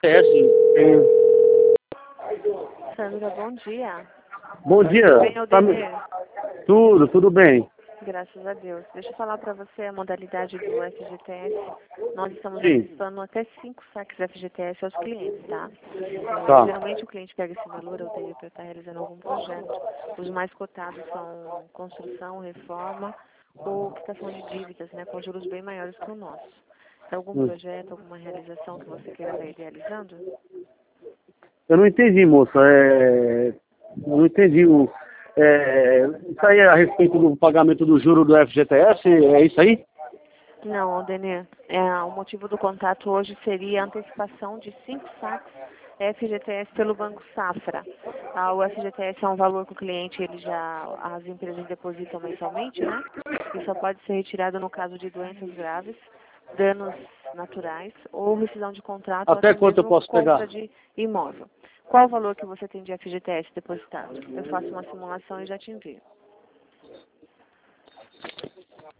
FGTS. Sandra, bom dia. Bom dia. Tudo bem, Aldenir? Tudo bem. Graças a Deus. Deixa eu falar para você a modalidade do FGTS. Nós estamos Sim. antecipando até 5 saques FGTS aos clientes, tá? Tá. Geralmente o cliente pega esse valor, Aldenir, para estar realizando algum projeto. Os mais cotados são construção, reforma ou quitação de dívidas, né, com juros bem maiores que o nosso. Tem algum Hum. projeto, alguma realização que você queira estar idealizando? Eu não entendi, moça. Não entendi. Isso aí é a respeito do pagamento do juro do FGTS? É isso aí? Não, Aldenir. O motivo do contato hoje seria a antecipação de 5 saques FGTS pelo Banco Safra. O FGTS é um valor que o cliente, as empresas depositam mensalmente, né? E só pode ser retirado no caso de doenças graves, danos naturais ou rescisão de contrato ou Até até quanto eu mesmo posso compra pegar? de imóvel. Qual o valor que você tem de FGTS depositado? Eu faço uma simulação e já te envio.